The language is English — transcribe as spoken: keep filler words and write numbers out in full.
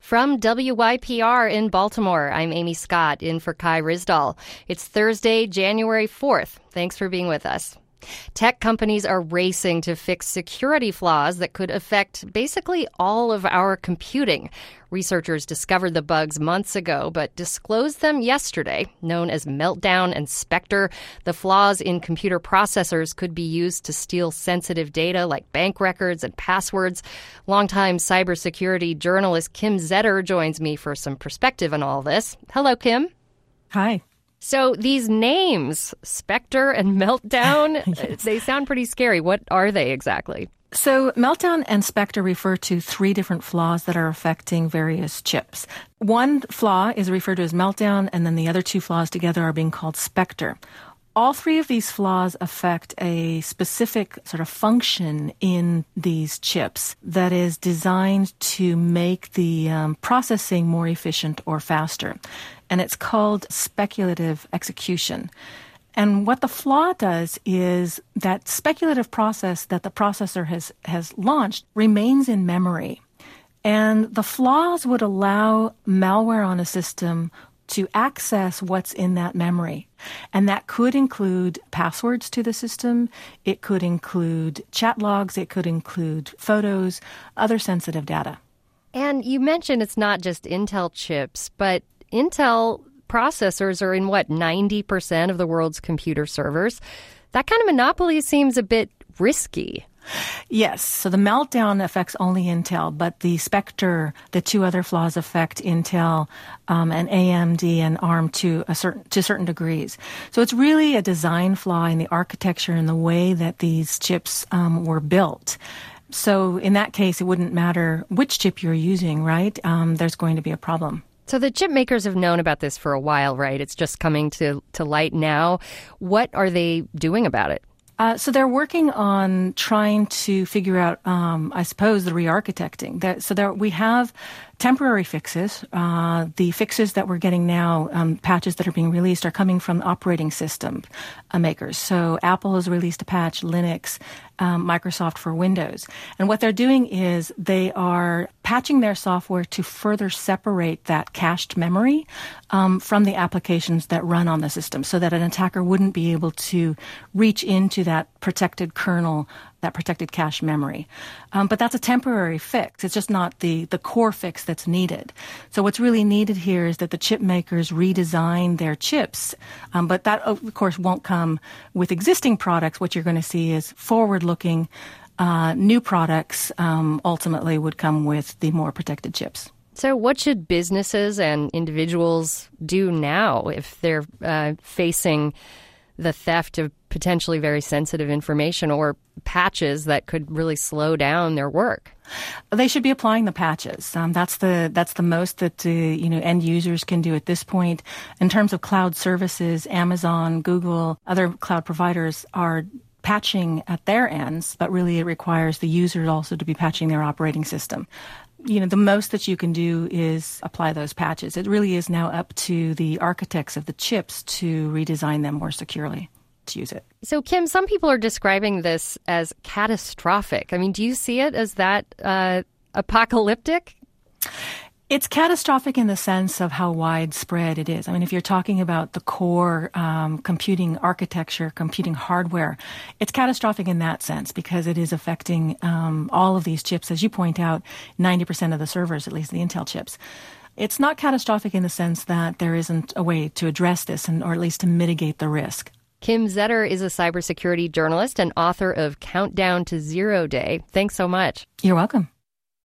From W Y P R in Baltimore, I'm Amy Scott, in for Kai Ryssdal. It's Thursday, January fourth. Thanks for being with us. Tech companies are racing to fix security flaws that could affect basically all of our computing. Researchers discovered the bugs months ago, but disclosed them yesterday. Known as Meltdown and Spectre, the flaws in computer processors could be used to steal sensitive data like bank records and passwords. Longtime cybersecurity journalist Kim Zetter joins me for some perspective on all this. Hello, Kim. Hi. So these names, Spectre and Meltdown, yes. They sound pretty scary. What are they exactly? So Meltdown and Spectre refer to three different flaws that are affecting various chips. One flaw is referred to as Meltdown, and then the other two flaws together are being called Spectre. All three of these flaws affect a specific sort of function in these chips that is designed to make the um, processing more efficient or faster. And it's called speculative execution. And what the flaw does is that speculative process that the processor has, has launched remains in memory. And the flaws would allow malware on a system to access what's in that memory. And that could include passwords to the system. It could include chat logs. It could include photos, other sensitive data. And you mentioned it's not just Intel chips, but Intel processors are in, what, ninety percent of the world's computer servers. That kind of monopoly seems a bit risky. Yes. So the Meltdown affects only Intel, but the Spectre, the two other flaws affect Intel um, and A M D and ARM to a certain to certain degrees. So it's really a design flaw in the architecture and the way that these chips um, were built. So in that case, it wouldn't matter which chip you're using, right? Um, there's going to be a problem. So the chip makers have known about this for a while, right? It's just coming to, to light now. What are they doing about it? Uh, so they're working on trying to figure out, um, I suppose, the re-architecting. That, so there, we have temporary fixes. Uh, the fixes that we're getting now, um, patches that are being released, are coming from operating system uh, makers. So Apple has released a patch, Linux, um, Microsoft for Windows. And what they're doing is they are patching their software to further separate that cached memory um, from the applications that run on the system, so that an attacker wouldn't be able to reach into that protected kernel, that protected cache memory. Um, but that's a temporary fix. It's just not the, the core fix that's needed. So what's really needed here is that the chip makers redesign their chips. Um, but that, of course, won't come with existing products. What you're going to see is forward-looking uh, new products um, ultimately would come with the more protected chips. So what should businesses and individuals do now if they're uh, facing the theft of potentially very sensitive information or patches that could really slow down their work? They should be applying the patches. Um, that's the that's the most that uh, you know end users can do at this point. In terms of cloud services, Amazon, Google, other cloud providers are patching at their ends, but really it requires the user also to be patching their operating system. You know, the most that you can do is apply those patches. It really is now up to the architects of the chips to redesign them more securely to use it. So, Kim, some people are describing this as catastrophic. I mean, do you see it as that uh, apocalyptic? It's catastrophic in the sense of how widespread it is. I mean, if you're talking about the core um, computing architecture, computing hardware, it's catastrophic in that sense because it is affecting um, all of these chips. As you point out, ninety percent of the servers, at least the Intel chips. It's not catastrophic in the sense that there isn't a way to address this, and or at least to mitigate the risk. Kim Zetter is a cybersecurity journalist and author of Countdown to Zero Day. Thanks so much. You're welcome.